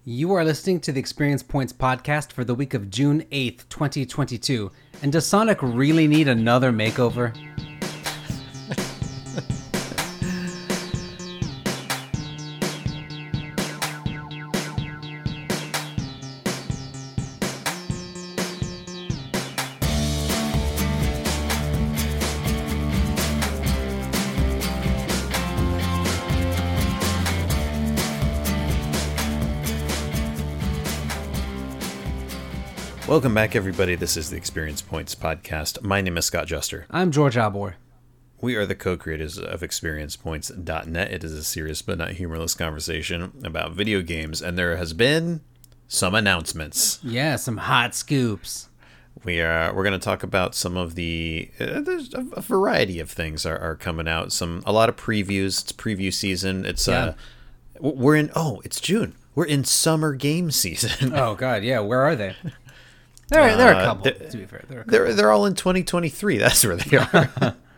You are listening to the Experience Points podcast for the week of June 8th, 2022. And does Sonic really need another makeover? Welcome back, everybody. This is the Experience Points podcast. My name is Scott Juster. I'm George Albor. We are the co-creators of ExperiencePoints.net. It is a serious but not humorless conversation about video games, and there has been some announcements. Yeah, some hot scoops. We're going to talk about some of the there's a variety of things are coming out. A lot of previews. It's preview season. It's it's June. We're in summer game season. Oh God, yeah. Where are they? There are a couple. To be fair, they're all in 2023. That's where they are.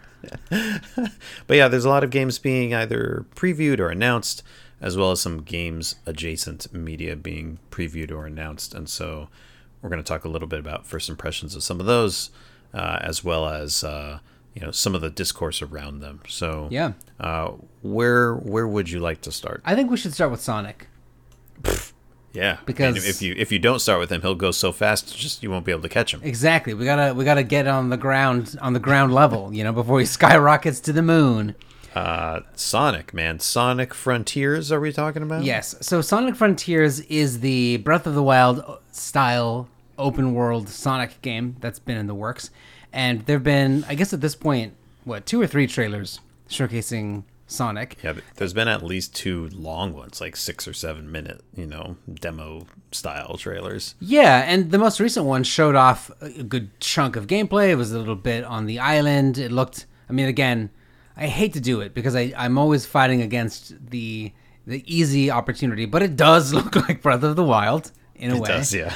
But yeah, there's a lot of games being either previewed or announced, as well as some games adjacent media being previewed or announced. And so we're going to talk a little bit about first impressions of some of those, as well as some of the discourse around them. So yeah, where would you like to start? I think we should start with Sonic. Yeah, because if you don't start with him, he'll go so fast, you won't be able to catch him. Exactly. We gotta get on the ground level, before he skyrockets to the moon. Sonic, man, Sonic Frontiers. Are we talking about? Yes. So Sonic Frontiers is the Breath of the Wild style open world Sonic game that's been in the works, and there've been, I guess at this point, 2 or 3 trailers showcasing Sonic. Yeah, but there's been at least 2 long ones, like 6 or 7 minute, demo style trailers. Yeah, and the most recent one showed off a good chunk of gameplay. It was a little bit on the island. It looked, again, I hate to do it because I'm always fighting against the easy opportunity, but it does look like Breath of the Wild in a way. It does, yeah.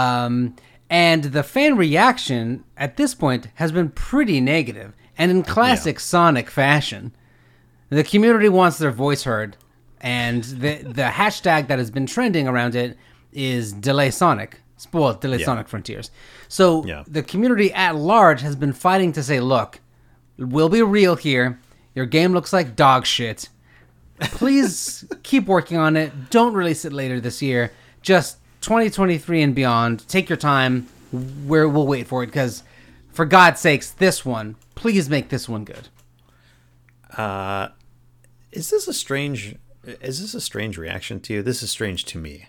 And the fan reaction at this point has been pretty negative, and in classic Sonic fashion. The community wants their voice heard, and the hashtag that has been trending around it is Delay Sonic. Sonic Frontiers. So the community at large has been fighting to say, look, we'll be real here. Your game looks like dog shit. Please keep working on it. Don't release it later this year. Just 2023 and beyond. Take your time. We'll wait for it, because for God's sakes, please make this one good. Is this a strange reaction to you? This is strange to me.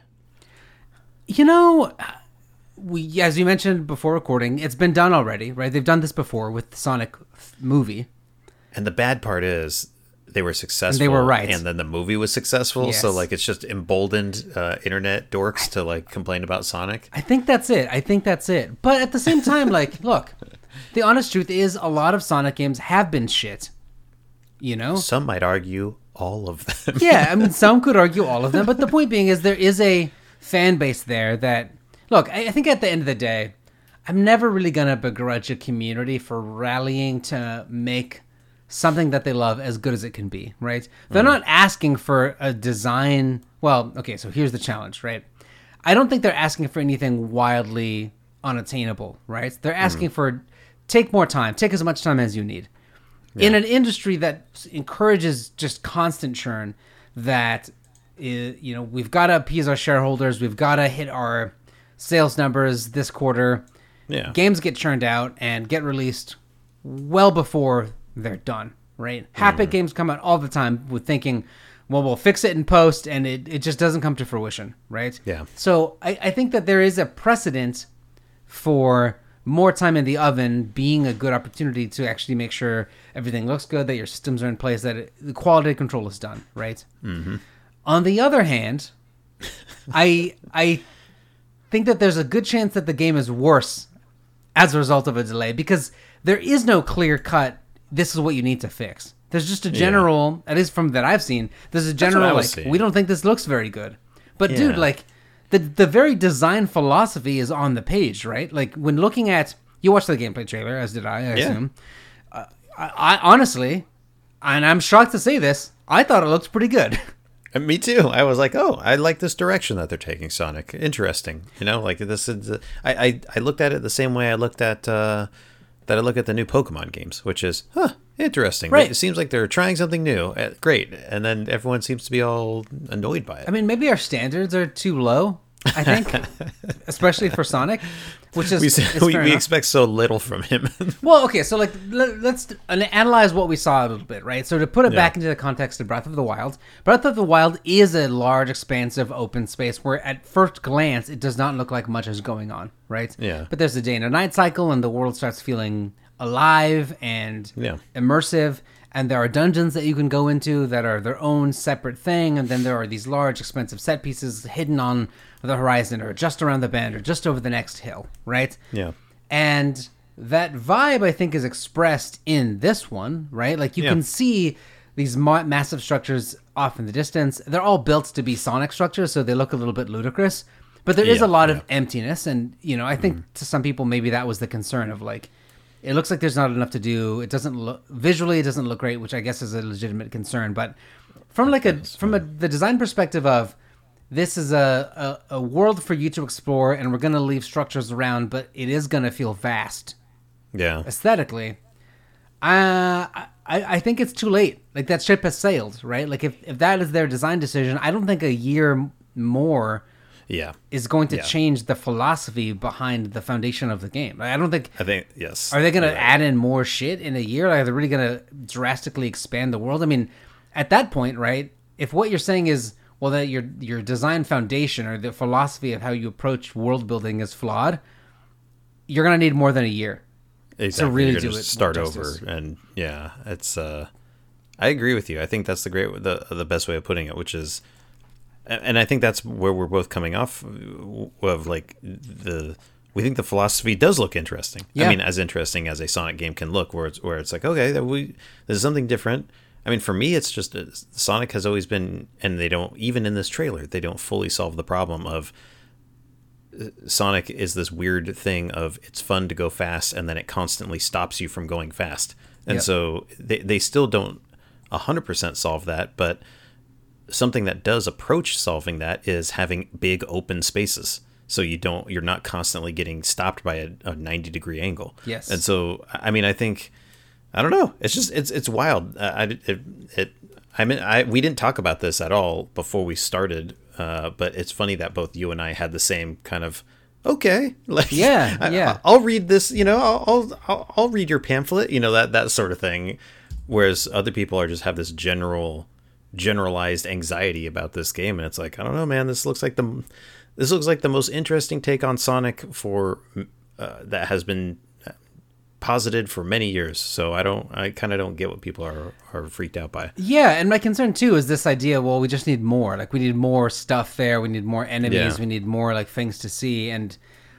We, as you mentioned before recording, it's been done already, right? They've done this before with the Sonic movie. And the bad part is they were successful. And they were right. And then the movie was successful. Yes. So it's just emboldened internet dorks to complain about Sonic. I think that's it. But at the same time, look, the honest truth is a lot of Sonic games have been shit. Some might argue all of them. Yeah, some could argue all of them, but the point being is there is a fan base there that, look, I think at the end of the day, I'm never really going to begrudge a community for rallying to make something that they love as good as it can be, right? They're not asking for a design. Well, okay, so here's the challenge, right? I don't think they're asking for anything wildly unattainable, right? They're asking for, take more time, take as much time as you need. Yeah. In an industry that encourages just constant churn, that we've got to appease our shareholders, we've got to hit our sales numbers this quarter. Yeah, games get churned out and get released well before they're done. Right, half-baked games come out all the time with thinking, well, we'll fix it in post, and it just doesn't come to fruition. Right. Yeah. So I think that there is a precedent for more time in the oven being a good opportunity to actually make sure everything looks good, that your systems are in place, that the quality control is done, right? Mm-hmm. On the other hand, I think that there's a good chance that the game is worse as a result of a delay, because there is no clear-cut, this is what you need to fix. There's just a general, at least from that I've seen, there's a general, we don't think this looks very good. But dude, the very design philosophy is on the page, right? When looking at, you watched the gameplay trailer, as did I assume. I honestly, and I'm shocked to say this, I thought it looked pretty good. And me too. I was like, oh, I like this direction that they're taking Sonic. Interesting. Like this is. I looked at it the same way I looked at that I look at the new Pokemon games, which is, interesting. Right. It seems like they're trying something new. Great. And then everyone seems to be all annoyed by it. I mean, maybe our standards are too low, I think, especially for Sonic, which is we expect so little from him. Well, okay, so like let's analyze what we saw a little bit, right? So to put it back into the context of Breath of the Wild, Breath of the Wild is a large, expansive, open space where at first glance it does not look like much is going on, right? Yeah. But there's a day and a night cycle, and the world starts feeling alive and immersive. And there are dungeons that you can go into that are their own separate thing, and then there are these large, expensive set pieces hidden on the horizon, or just around the bend, or just over the next hill, right? Yeah. And that vibe, I think, is expressed in this one, right? Like you can see these massive structures off in the distance. They're all built to be Sonic structures, so they look a little bit ludicrous. But there is a lot of emptiness, and I think to some people maybe that was the concern of like, it looks like there's not enough to do. It doesn't look visually, it doesn't look great, which I guess is a legitimate concern. But from the design perspective of, this is a world for you to explore, and we're going to leave structures around, but it is going to feel vast. Yeah. Aesthetically, I think it's too late. Like, that ship has sailed, right? Like, if that is their design decision, I don't think a year more is going to change the philosophy behind the foundation of the game. Like, I think yes. Are they going to add in more shit in a year? Like, are they really going to drastically expand the world? I mean, at that point, right? If what you're saying is, well, that your design foundation or the philosophy of how you approach world building is flawed, you're going to need more than a year to really do it. Start over, and it's. I agree with you. I think that's the best way of putting it, which is, and I think that's where we're both coming off of, like we think the philosophy does look interesting. Yeah. I mean, as interesting as a Sonic game can look, where it's like, okay, this is something different. I mean, for me, it's just Sonic has always been, and they don't, even in this trailer, they don't fully solve the problem of Sonic is this weird thing of, it's fun to go fast, and then it constantly stops you from going fast. And so they still don't 100% solve that, but something that does approach solving that is having big open spaces. So you're not constantly getting stopped by a 90-degree angle. Yes. And so, I mean, I think, I don't know. It's just it's wild. We didn't talk about this at all before we started, but it's funny that both you and I had the same kind of, okay, like, I'll read this. I'll read your pamphlet. That sort of thing. Whereas other people have this generalized anxiety about this game, and it's like, I don't know, man. This looks like the most interesting take on Sonic that has been posited for many years. So I kind of don't get what people are freaked out by. Yeah, and my concern too is this idea, well, we just need more. Like, we need more stuff there, we need more enemies, we need more like things to see. And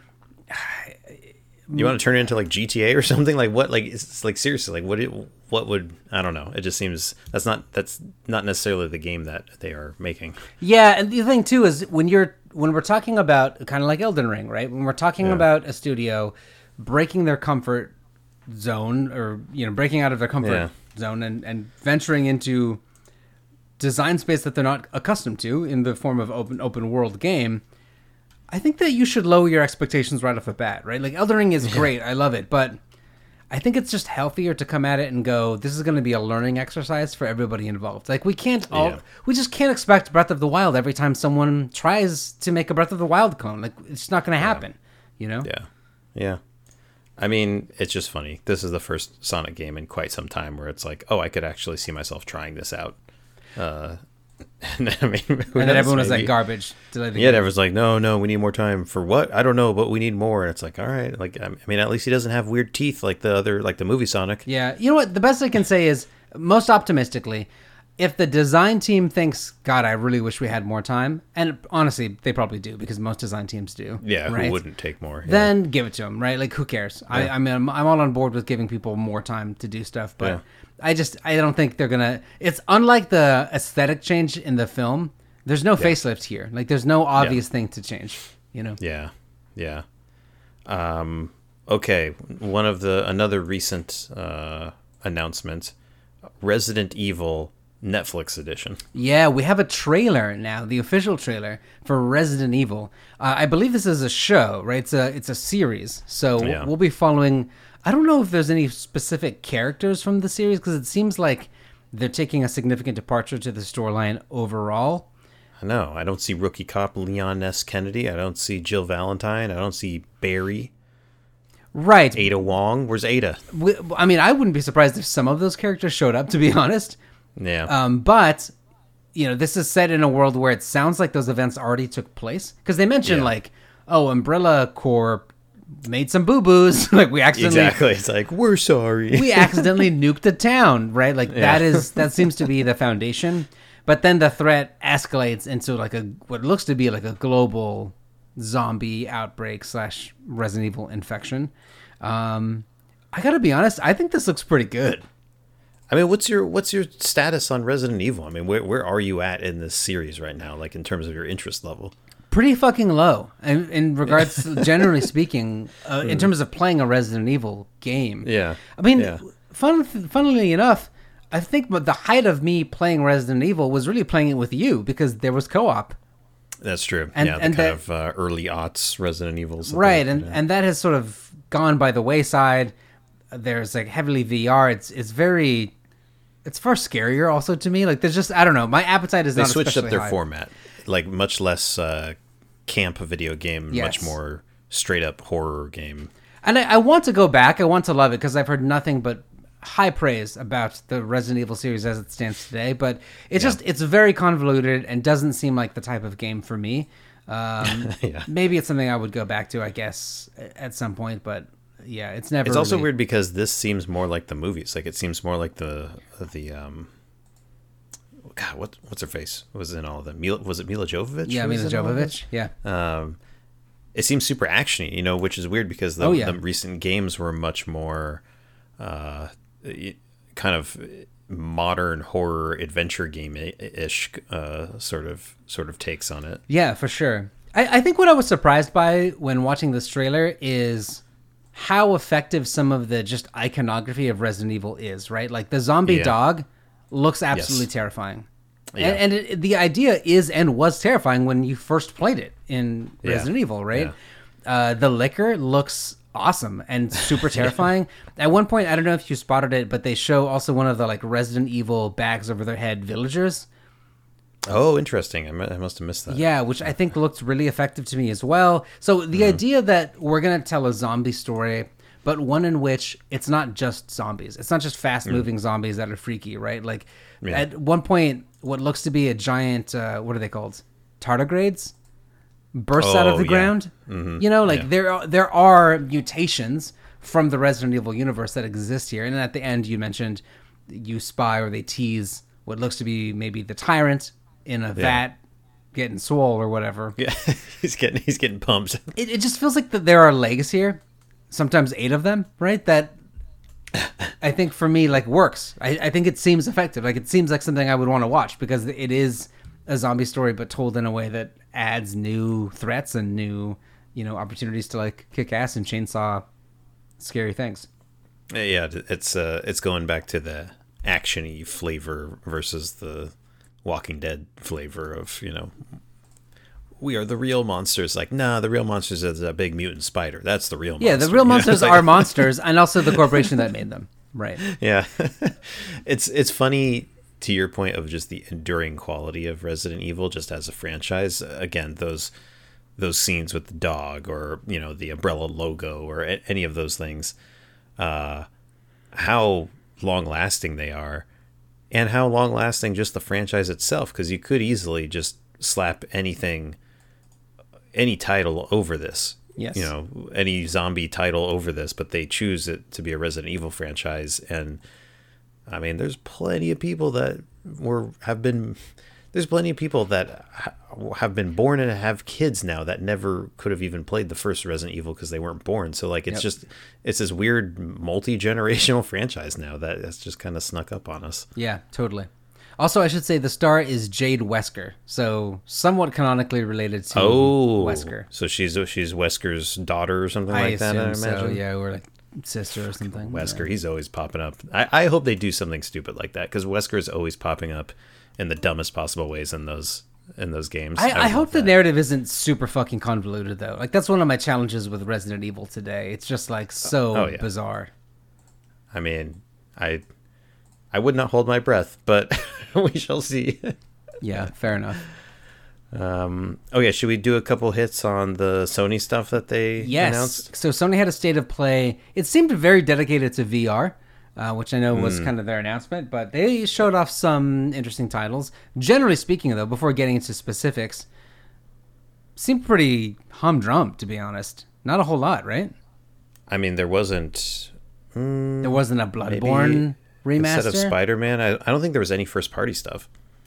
you want to turn it into like GTA or something? Like, what? Like, it's like, seriously, like what would, I don't know. It just seems that's not necessarily the game that they are making. Yeah, and the thing too is when we're talking about kind of like Elden Ring, right? When we're talking about a studio breaking their comfort zone, or breaking out of their comfort zone and venturing into design space that they're not accustomed to in the form of open world game, I think that you should lower your expectations right off the bat, right? Like, Elden Ring is great, I love it, but I think it's just healthier to come at it and go, this is going to be a learning exercise for everybody involved. Like, we just can't expect Breath of the Wild every time someone tries to make a Breath of the Wild clone. Like, it's not going to happen, Yeah. I mean, it's just funny. This is the first Sonic game in quite some time where it's like, oh, I could actually see myself trying this out. And then everyone was like, garbage. Everyone's like, no, we need more time for what? I don't know, but we need more. And it's like, all right. Like, I mean, at least he doesn't have weird teeth like the movie Sonic. Yeah. You know what? The best I can say is, most optimistically, if the design team thinks, God, I really wish we had more time, and honestly, they probably do, because most design teams do. Yeah, right? Who wouldn't take more? Yeah. Then give it to them, right? Like, who cares? Yeah. I mean, I'm all on board with giving people more time to do stuff, but I don't think they're gonna. It's unlike the aesthetic change in the film. There's no facelift here. Like, there's no obvious thing to change. Yeah. Okay. Another recent announcement: Resident Evil Netflix edition. Yeah, we have a trailer now, the official trailer for Resident Evil. I believe this is a show, right? It's a series, so Yeah. we'll be following. I don't know if there's any specific characters from the series because it seems like they're taking a significant departure to the storyline overall. I know. I don't see rookie cop Leon S. Kennedy. I don't see Jill Valentine. I don't see Barry. Right. Ada Wong. Where's Ada? I mean, I wouldn't be surprised if some of those characters showed up, to be honest. Yeah. But, this is set in a world where it sounds like those events already took place. Because they mentioned, Umbrella Corp made some boo-boos. We accidentally... Exactly. It's like, we're sorry. We accidentally nuked a town, right? That seems to be the foundation. But then the threat escalates into, what looks to be like a global zombie outbreak / Resident Evil infection. I gotta be honest, I think this looks pretty good. I mean, what's your status on Resident Evil? I mean, where are you at in this series right now, in terms of your interest level? Pretty fucking low in regards to, generally speaking, in terms of playing a Resident Evil game. Yeah. I mean, funnily enough, I think the height of me playing Resident Evil was really playing it with you because there was co-op. That's true. And early aughts Resident Evils. Right, and that has sort of gone by the wayside. There's heavily VR. It's far scarier also to me. There's just, I don't know. My appetite is not especially high. They switched up their format. Much less camp video game, yes. Much more straight up horror game. And I want to go back. I want to love it because I've heard nothing but high praise about the Resident Evil series as it stands today. But it's it's very convoluted and doesn't seem like the type of game for me. Maybe it's something I would go back to, I guess, at some point. But yeah, it's never. It's also weird because this seems more like the movies. It seems more like the God, what's her face was in all of them? Was it Mila Jovovich? Yeah, Mila Jovovich. Yeah. It seems super actiony, which is weird because the recent games were much more kind of modern horror adventure game-ish sort of takes on it. Yeah, for sure. I think what I was surprised by when watching this trailer is how effective some of the just iconography of Resident Evil is, right? The zombie dog looks absolutely terrifying. Yeah. And the idea is and was terrifying when you first played it in Resident Evil, right? Yeah. The liquor looks awesome and super terrifying. At one point, I don't know if you spotted it, but they show also one of the Resident Evil bags over their head villagers. Oh, interesting. I must have missed that. Yeah, which I think looked really effective to me as well. So the idea that we're going to tell a zombie story, but one in which it's not just zombies. It's not just fast-moving zombies that are freaky, right? At one point, what looks to be a giant, what are they called? Tardigrades? Bursts out of the ground. Mm-hmm. There are mutations from the Resident Evil universe that exist here. And at the end, you mentioned you spy or they tease what looks to be maybe the tyrant in a vat getting swole or whatever. Yeah, he's getting pumped. It just feels like that there are legs here, sometimes 8 of them, right? That I think for me works. I think it seems effective. It seems like something I would want to watch because it is a zombie story, but told in a way that adds new threats and new opportunities to kick ass and chainsaw scary things. Yeah, it's going back to the action-y flavor versus the Walking Dead flavor of, we are the real monsters. The real monsters is a big mutant spider. That's the real monster. Yeah, the real monsters are monsters and also the corporation that made them. Right. Yeah. It's funny to your point of just the enduring quality of Resident Evil just as a franchise. Again, those scenes with the dog or, the Umbrella logo or any of those things, how long-lasting they are. And how long-lasting just the franchise itself, because you could easily just slap any title over this. Yes. Any zombie title over this, but they choose it to be a Resident Evil franchise. And, I mean, there's plenty of people that have been born and have kids now that never could have even played the first Resident Evil because they weren't born. So it's this weird multi-generational franchise now that's just kind of snuck up on us. Yeah, totally. Also, I should say the star is Jade Wesker, so somewhat canonically related to Wesker. So she's Wesker's daughter or something like that, I imagine. So, yeah, we're sister or something. Wesker, he's always popping up. I hope they do something stupid like that, because Wesker is always popping up in the dumbest possible ways in those games. I hope the narrative isn't super fucking convoluted though. Like that's one of my challenges with Resident Evil today. It's just like so bizarre. I mean, I would not hold my breath, but we shall see. Yeah, fair enough. Should we do a couple hits on the Sony stuff that they announced? So Sony had a state of play. It seemed very dedicated to VR, which I know was kind of their announcement, but they showed off some interesting titles. Generally speaking, though, before getting into specifics, seemed pretty humdrum, to be honest. Not a whole lot, right? I mean, there wasn't... there wasn't a Bloodborne remaster? Instead of Spider-Man, I don't think there was any first-party stuff.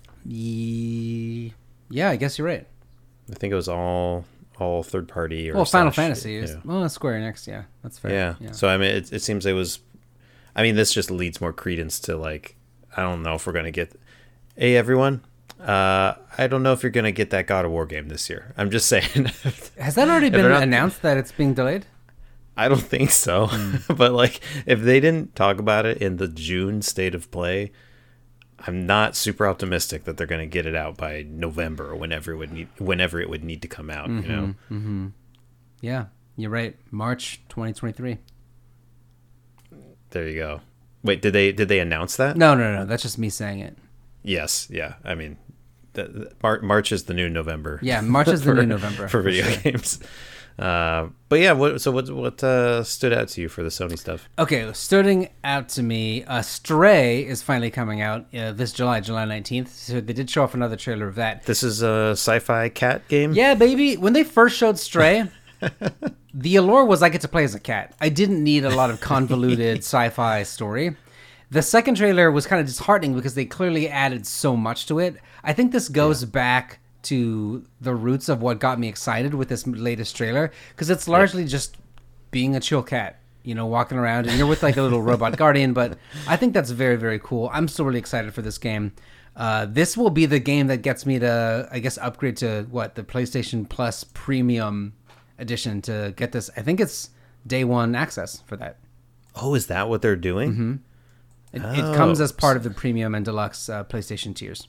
Yeah, I guess you're right. I think it was all third party. Well, Final Fantasy is Square Enix. Yeah, that's fair. Yeah. So I mean, it seems it was. I mean, this just leads more credence to like, I don't know if we're gonna get. Hey everyone, I don't know if you're gonna get that God of War game this year. I'm just saying. Has that already been announced that it's being delayed? I don't think so. But like, if they didn't talk about it in the June state of play, I'm not super optimistic that they're going to get it out by November or whenever it would need to come out. You know. Mm-hmm. Yeah, you're right. March 2023. There you go. Wait, did they announce that? No. That's just me saying it. Yes. Yeah. I mean, March is the new November. Yeah, March is the new November for video games. But yeah, what stood out to you for the Sony stuff? Okay, stood out to me, Stray is finally coming out this July 19th. So they did show off another trailer of that. This is a sci-fi cat game? Yeah, baby. When they first showed Stray, the allure was I get to play as a cat. I didn't need a lot of convoluted sci-fi story. The second trailer was kind of disheartening because they clearly added so much to it. I think this goes back to the roots of what got me excited with this latest trailer, because it's largely just being a chill cat, you know, walking around, and you're with like a little robot guardian. But I think that's very, very cool. I'm still really excited for this game. This will be the game that gets me to, I guess, upgrade to the PlayStation Plus Premium Edition to get this. I think it's day one access for that. Oh, is that what they're doing? Mm-hmm. It comes as part of the Premium and Deluxe PlayStation tiers.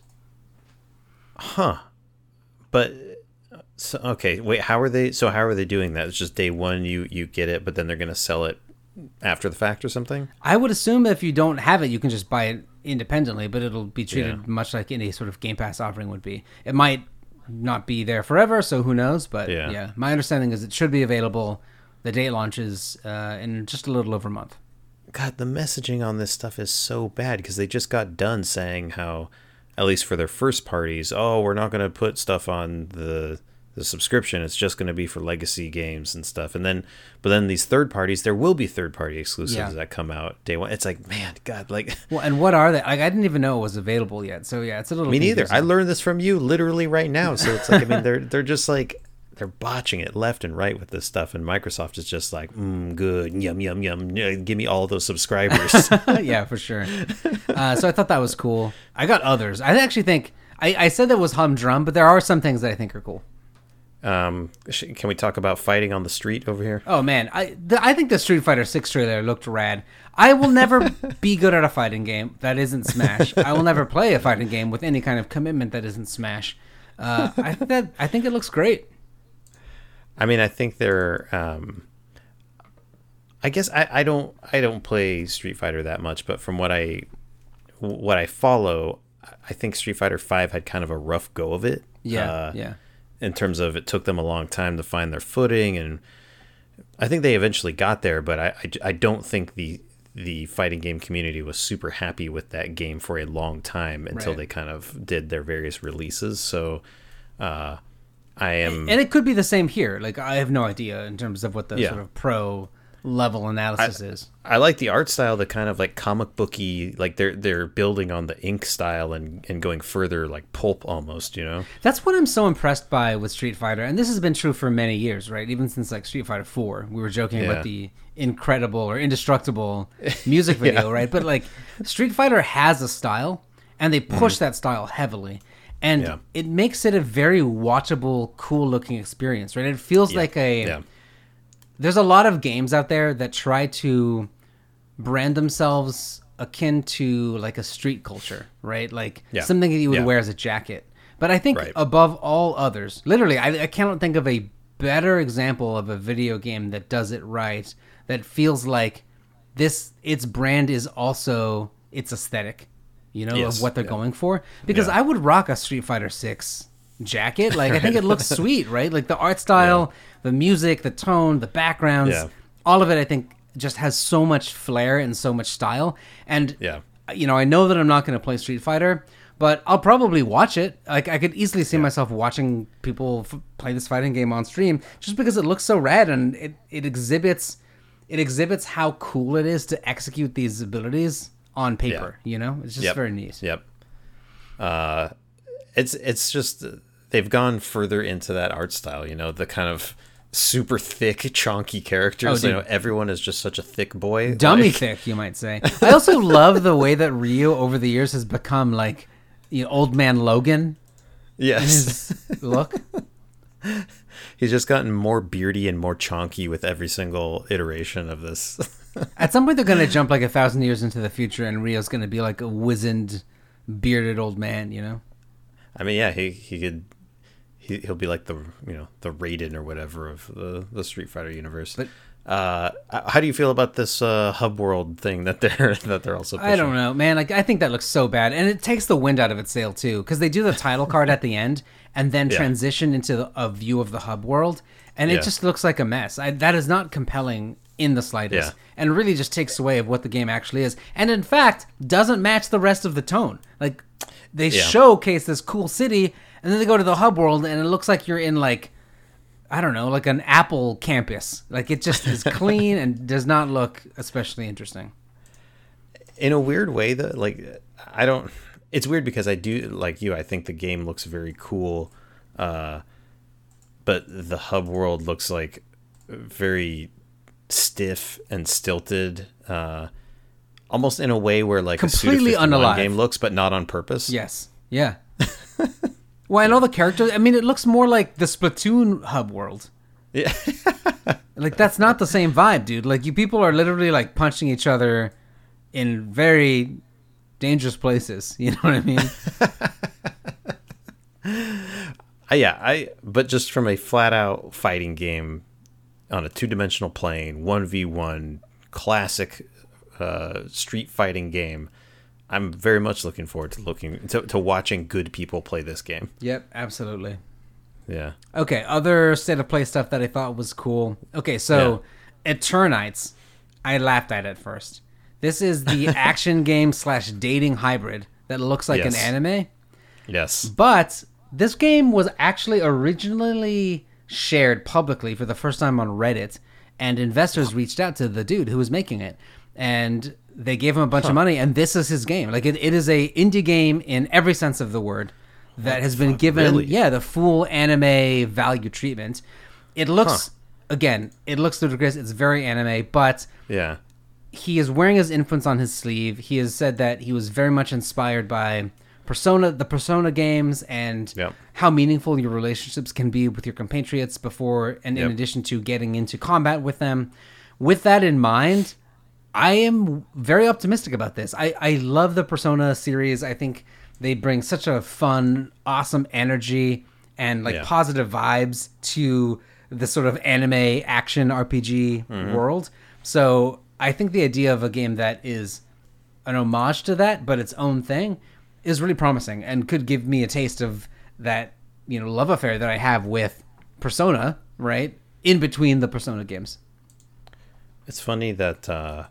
Huh. But so, okay, wait. How are they doing that? It's just day one, you get it, but then they're going to sell it after the fact or something. I would assume that if you don't have it, you can just buy it independently, but it'll be treated much like any sort of Game Pass offering would be. It might not be there forever, so who knows? But yeah, my understanding is it should be available. The day it launches in just a little over a month. God, the messaging on this stuff is so bad because they just got done saying how, at least for their first parties, we're not going to put stuff on the subscription. It's just going to be for legacy games and stuff. But then these third parties, there will be third party exclusives that come out day one. It's like, man, God, like. Well, and what are they? Like, I didn't even know it was available yet. So yeah, it's a little. Me neither. I learned this from you literally right now. So it's like, I mean, they're just like. They're botching it left and right with this stuff, and Microsoft is just like, good, yum, yum, yum. Give me all those subscribers. Yeah, for sure. So I thought that was cool. I got others. I actually think, I said that was humdrum, but there are some things that I think are cool. Can we talk about fighting on the street over here? Oh, man. I think the Street Fighter 6 trailer looked rad. I will never be good at a fighting game that isn't Smash. I will never play a fighting game with any kind of commitment that isn't Smash. I think it looks great. I mean, I think they're. I guess I don't play Street Fighter that much, but from what I follow, I think Street Fighter V had kind of a rough go of it. Yeah. In terms of it took them a long time to find their footing, and I think they eventually got there. But I don't think the fighting game community was super happy with that game for a long time until they kind of did their various releases. So. And it could be the same here. Like, I have no idea in terms of what the sort of pro level analysis is. I like the art style, the kind of like comic booky, like they're building on the ink style and going further, like pulp almost, you know? That's what I'm so impressed by with Street Fighter. And this has been true for many years, right? Even since like Street Fighter 4, we were joking about the incredible or indestructible music video, right? But like Street Fighter has a style and they push that style heavily. And it makes it a very watchable, cool-looking experience, right? It feels like a there's a lot of games out there that try to brand themselves akin to like a street culture, right? Like something that you would wear as a jacket. But I think above all others, literally, I cannot think of a better example of a video game that does it right, that feels like its brand is also its aesthetic, of what they're going for. Because I would rock a Street Fighter 6 jacket. Like, I think it looks sweet, right? Like the art style, the music, the tone, the backgrounds, all of it, I think, just has so much flair and so much style. And, I know that I'm not going to play Street Fighter, but I'll probably watch it. Like, I could easily see myself watching people play this fighting game on stream just because it looks so rad, and it exhibits how cool it is to execute these abilities on paper. It's just very neat. It's just they've gone further into that art style. The kind of super thick, chonky characters. Everyone is just such a thick boy, dummy thick, you might say. I also love the way that Ryu over the years has become like old man Logan. Yes, in his look. He's just gotten more beardy and more chonky with every single iteration of this. At some point, they're going to jump like 1,000 years into the future, and Rio's going to be like a wizened, bearded old man. I mean, yeah, he'll be like the Raiden or whatever of the Street Fighter universe. But how do you feel about this hub world thing that they're also pushing? I don't know, man. Like, I think that looks so bad, and it takes the wind out of its sail too, because they do the title card at the end and then transition into a view of the hub world, and it just looks like a mess. That is not compelling in the slightest, and really just takes away of what the game actually is, and in fact doesn't match the rest of the tone. Like, they showcase this cool city, and then they go to the hub world, and it looks like you're in like, I don't know, like an Apple campus. Like, it just is clean and does not look especially interesting. In a weird way, though, like, it's weird because I do, like you, I think the game looks very cool, but the hub world looks like very stiff and stilted, almost in a way where like completely a Suda51 game looks, but not on purpose. Yes. Yeah. Well, and all the characters, I mean, it looks more like the Splatoon hub world. Yeah. Like, that's not the same vibe, dude. Like, you people are literally like punching each other in very dangerous places. You know what I mean? But just from a flat out fighting game on a 2-dimensional plane, 1v1 classic street fighting game, I'm very much looking forward to watching good people play this game. Yep, absolutely. Yeah. Okay, other state of play stuff that I thought was cool. Okay, so Eternites, I laughed at first. This is the action game / dating hybrid that looks like an anime. Yes. But this game was actually originally shared publicly for the first time on Reddit, and investors reached out to the dude who was making it, and they gave him a bunch of money, and this is his game. Like, it is a indie game in every sense of the word that has been given the full anime value treatment. It looks it looks ludicrous. It's very anime, but he is wearing his influence on his sleeve. He has said that he was very much inspired by the Persona games, and how meaningful your relationships can be with your compatriots before and in addition to getting into combat with them. With that in mind, I am very optimistic about this. I love the Persona series. I think they bring such a fun, awesome energy and like positive vibes to the sort of anime action RPG world. So I think the idea of a game that is an homage to that, but its own thing, is really promising and could give me a taste of that, love affair that I have with Persona, right? In between the Persona games. It's funny that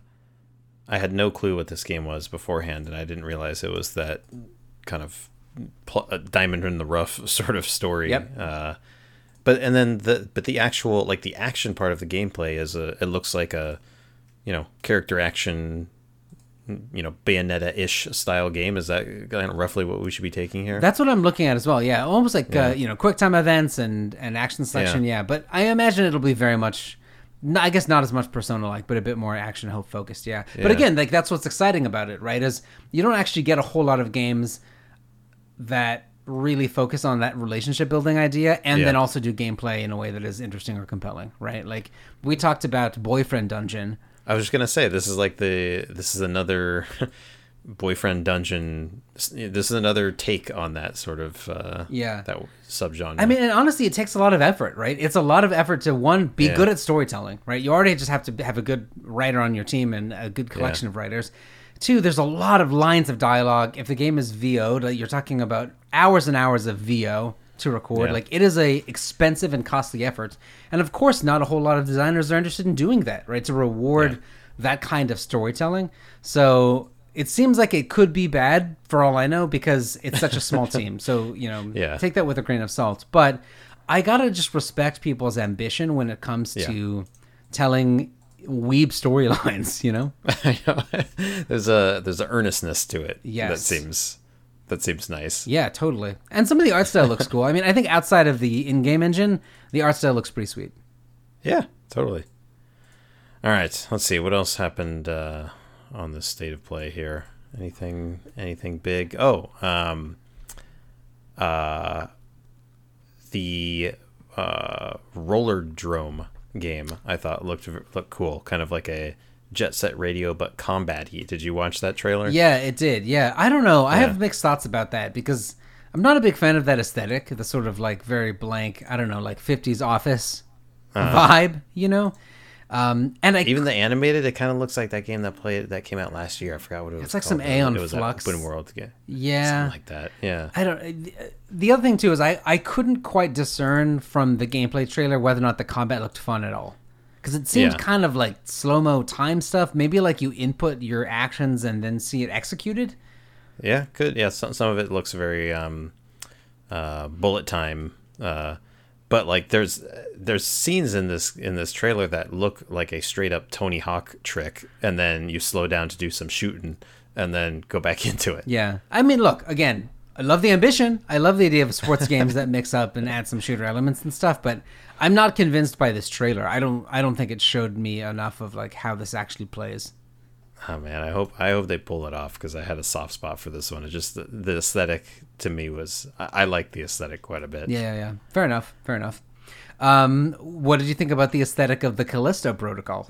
I had no clue what this game was beforehand, and I didn't realize it was that kind of diamond in the rough sort of story. Yep. But the actual, like, the action part of the gameplay is it looks like a, character action, Bayonetta-ish style game. Is that kind of roughly what we should be taking here? That's what I'm looking at as well. Yeah, almost like quick time events and action selection. Yeah, but I imagine it'll be very much, I guess not as much Persona-like, but a bit more action hope focused. Yeah. But again, like, that's what's exciting about it, right? Is you don't actually get a whole lot of games that really focus on that relationship building idea and Yeah. then also do gameplay in a way that is interesting or compelling, right? Like we talked about Boyfriend Dungeon. I was just gonna say this is another boyfriend dungeon. This is another take on that sort of that subgenre. I mean, and honestly, it takes a lot of effort, right? It's a lot of effort to, one, be Yeah. good at storytelling, right? You already just have to have a good writer on your team and a good collection of writers. Two, there's a lot of lines of dialogue. If the game is VO'd, you're talking about hours and hours of VO to record. Yeah. Like, it is a expensive and costly effort. And of course, not a whole lot of designers are interested in doing that, right? To reward that kind of storytelling. So it seems like it could be bad for all I know because it's such a small team. So, take that with a grain of salt. But I gotta just respect people's ambition when it comes to telling weeb storylines, I know. There's a earnestness to it. Yes. That seems nice. Yeah, totally. And some of the art style looks cool. I mean, I think outside of the in-game engine, the art style looks pretty sweet. Yeah, totally. All right, let's see what else happened on the state of play here. Anything big? Oh, the Roller Drome game I thought looked cool, kind of like a Jet Set Radio but combat-y. Did you watch that trailer? Yeah, it did. Yeah, I don't know. I have mixed thoughts about that because I'm not a big fan of that aesthetic, the sort of like very blank, I don't know, like 50s office vibe, And even the animated, it kind of looks like that game that came out last year. I forgot what it was. It's like called. some Aeon It was Flux. Open world game. Yeah, Something like that. Yeah. I don't. The other thing too is I couldn't quite discern from the gameplay trailer whether or not the combat looked fun at all, because it seemed kind of like slow-mo time stuff. Maybe like you input your actions and then see it executed. Yeah, could. Yeah, some of it looks very bullet time. But like there's scenes in this trailer that look like a straight up Tony Hawk trick, and then you slow down to do some shooting and then go back into it. Yeah, I mean, look, again, I love the ambition. I love the idea of sports games that mix up and add some shooter elements and stuff, but I'm not convinced by this trailer. I don't think it showed me enough of like how this actually plays. Oh man, I hope they pull it off, because I had a soft spot for this one. It just the aesthetic to me was I like the aesthetic quite a bit. Yeah. Fair enough. What did you think about the aesthetic of the Callisto Protocol?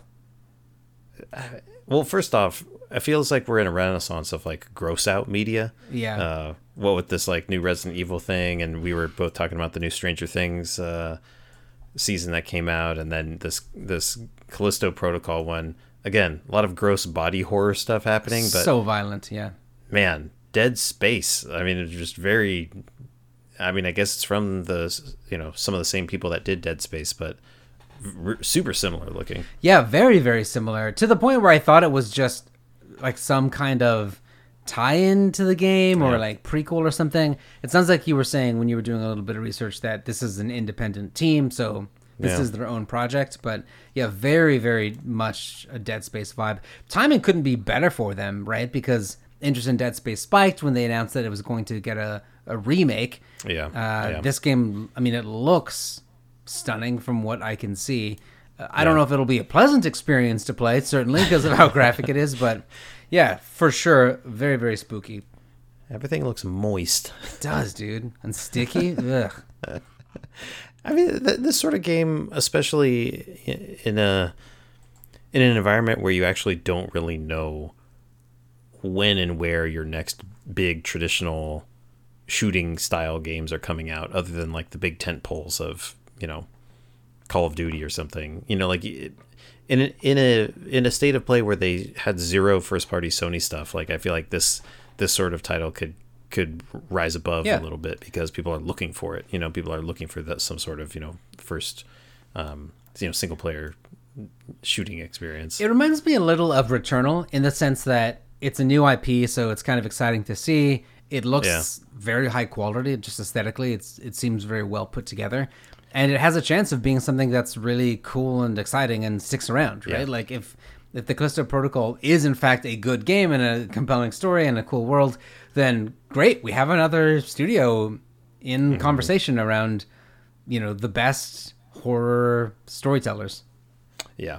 Well, first off, it feels like we're in a renaissance of like gross out media. Yeah. What with this like new Resident Evil thing, and we were both talking about the new Stranger Things season that came out, and then this Callisto Protocol one. Again, a lot of gross body horror stuff happening, but so violent, yeah. Man, Dead Space. I mean, it's just very. I mean, I guess it's from some of the same people that did Dead Space, but super similar looking. Yeah, very, very similar, to the point where I thought it was just like some kind of tie-in to the game or like prequel or something. It sounds like you were saying when you were doing a little bit of research that this is an independent team, so this is their own project. But yeah, very, very much a Dead Space vibe. Timing couldn't be better for them, right? Because interest in Dead Space spiked when they announced that it was going to get a remake. This game, I mean, it looks stunning from what I can see. I don't know if it'll be a pleasant experience to play, certainly, because of how graphic it is. But yeah, for sure, very, very spooky. Everything looks moist. It does, dude. And sticky. Ugh. I mean, this sort of game, especially in an environment where you actually don't really know when and where your next big traditional shooting style games are coming out, other than like the big tent poles of Call of Duty or something. Like in a state of play where they had zero first party Sony stuff, like I feel like this sort of title could rise above a little bit, because people are looking for it. People are looking for some sort of first single player shooting experience. It reminds me a little of Returnal in the sense that it's a new IP, so it's kind of exciting to see. It looks very high quality, just aesthetically. It seems very well put together, and it has a chance of being something that's really cool and exciting and sticks around, right? Like if the Callisto Protocol is in fact a good game and a compelling story and a cool world, then great, we have another studio in conversation around, the best horror storytellers. Yeah.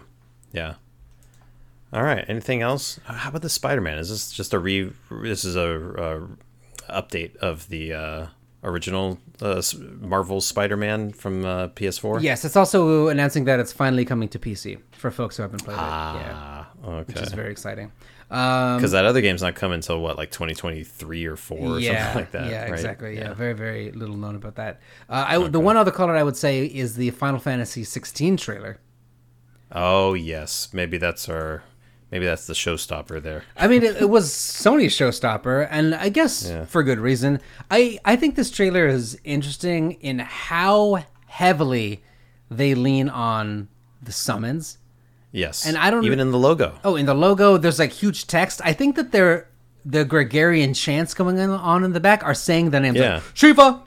All right. Anything else? How about the Spider-Man? Is this just this is a update of the original Marvel Spider-Man from PS4? Yes, it's also announcing that it's finally coming to PC for folks who haven't played it. Yeah, Okay. which is very exciting. Because that other game's not coming until what, like 2023 or 4 or Yeah, something like that. yeah, right? exactly. Yeah, very, very little known about that. The one other color I would say is the Final Fantasy 16 trailer. Oh yes, maybe that's the showstopper there. I mean, it was Sony's showstopper, and I guess for good reason. I think this trailer is interesting in how heavily they lean on the summons. Yes, And I don't even in the logo. Oh, in the logo, there's like huge text. I think that the Gregarian chants going on in the back are saying the names like Shiva,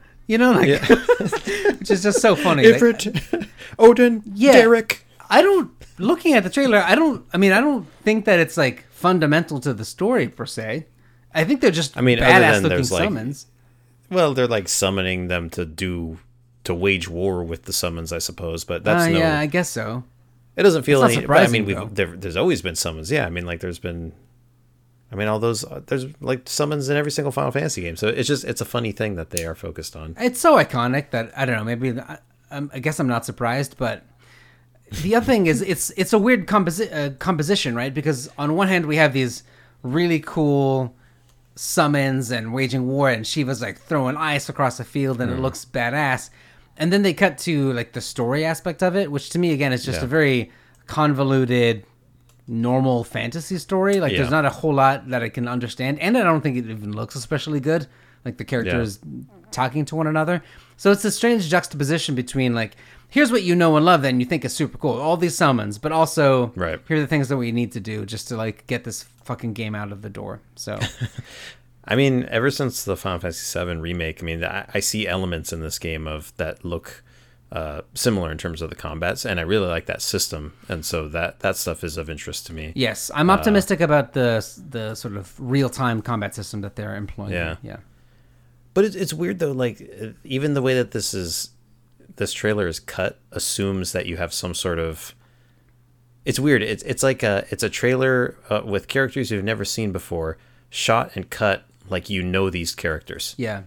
which is just so funny. Ifrit, Odin, Derek. Looking at the trailer, I don't think that it's like fundamental to the story per se. I think they're just badass looking summons. Well, they're like summoning them to wage war with the summons, I suppose. But that's yeah, I guess so. It doesn't feel any. But, I mean, there's always been summons. Yeah, I mean, like there's been. I mean, all those there's like summons in every single Final Fantasy game. So it's a funny thing that they are focused on. It's so iconic that I don't know. Maybe I guess I'm not surprised, but the other thing is it's a weird composition, right? Because on one hand we have these really cool summons and waging war, and Shiva's like throwing ice across the field, and it looks badass. And then they cut to like the story aspect of it, which to me again is just a very convoluted, normal fantasy story. Like there's not a whole lot that I can understand, and I don't think it even looks especially good. Like the characters talking to one another. So it's a strange juxtaposition between like, here's what you know and love that and you think is super cool, all these summons, but also here are the things that we need to do just to like get this fucking game out of the door. So I mean, ever since the Final Fantasy VII remake, I mean, I see elements in this game that look similar in terms of the combats, and I really like that system, and so that stuff is of interest to me. Yes, I'm optimistic about the sort of real-time combat system that they're employing. Yeah. But it's weird though, like even the way that this trailer is cut assumes that you have some sort of. It's weird. It's like it's a trailer with characters you've never seen before, shot and cut like these characters. Yeah.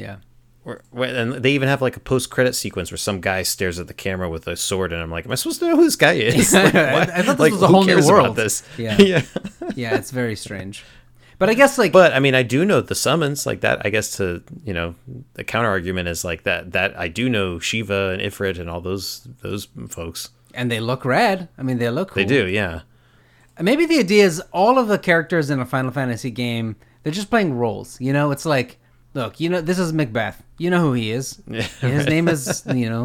And they even have like a post-credit sequence where some guy stares at the camera with a sword, and I'm like, am I supposed to know who this guy is? Like, I thought this was a whole new world. About this? Yeah. Yeah, it's very strange. But I guess But I mean, I do know the summons like that. I guess the counter argument is like that I do know Shiva and Ifrit and all those folks. And they look rad. I mean, they look cool. They do, yeah. Maybe the idea is all of the characters in a Final Fantasy game, they're just playing roles. It's like, look, this is Macbeth. You know who he is. His name is,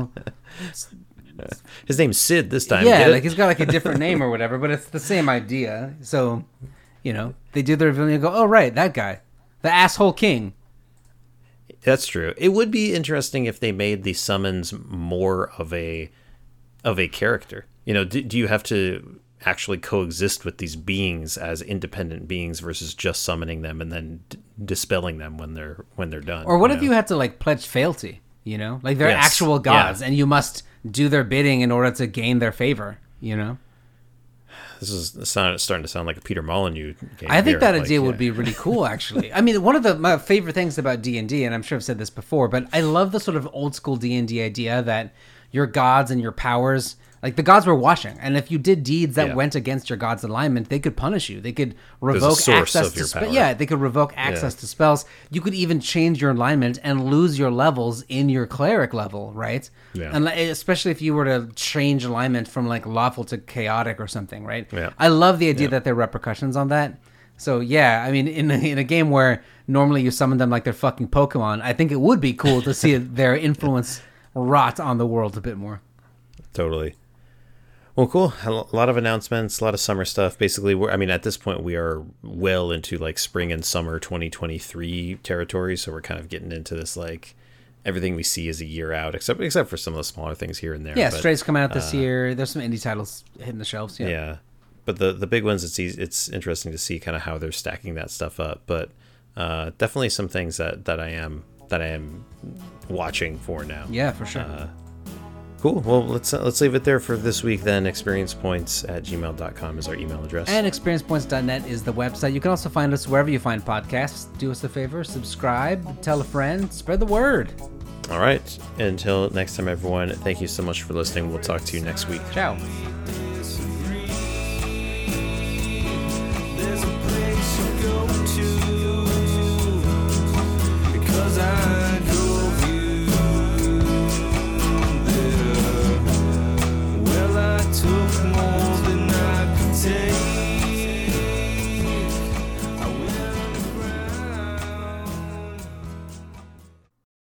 His name's Sid this time. Yeah, like he's got like a different name or whatever, but it's the same idea. So, they do the reveal and you go, oh, right, that guy. The asshole king. That's true. It would be interesting if they made the summons more of a character. Do you have to actually coexist with these beings as independent beings versus just summoning them and then dispelling them when they're done? Or what if you had to like pledge fealty? Like they're actual gods, and you must do their bidding in order to gain their favor. This is starting to sound like a Peter Molyneux game. I think that idea would be really cool, actually. I mean, one of my favorite things about D&D, and I'm sure I've said this before, but I love the sort of old school D&D idea that your gods and your powers, like the gods were watching, and if you did deeds that went against your god's alignment, they could punish you. They could revoke access to spells. Yeah, they could revoke access to spells. You could even change your alignment and lose your levels in your cleric level, right? Yeah. And especially if you were to change alignment from like lawful to chaotic or something, right? Yeah. I love the idea that there are repercussions on that. So yeah, I mean, in a game where normally you summon them like they're fucking Pokemon, I think it would be cool to see their influence rot on the world a bit more. Totally. Well, cool. A lot of announcements, a lot of summer stuff. Basically, at this point, we are well into like spring and summer 2023 territory. So we're kind of getting into this like everything we see is a year out, except for some of the smaller things here and there. Yeah, Stray's coming out this year. There's some indie titles hitting the shelves. Yeah. But the big ones, it's interesting to see kind of how they're stacking that stuff up. But definitely some things that I am watching for now. Yeah, for sure. Cool. Well, let's leave it there for this week then. experiencepoints@gmail.com is our email address. And experiencepoints.net is the website. You can also find us wherever you find podcasts. Do us a favor, subscribe, tell a friend, spread the word. All right. Until next time, everyone, thank you so much for listening. We'll talk to you next week. Ciao.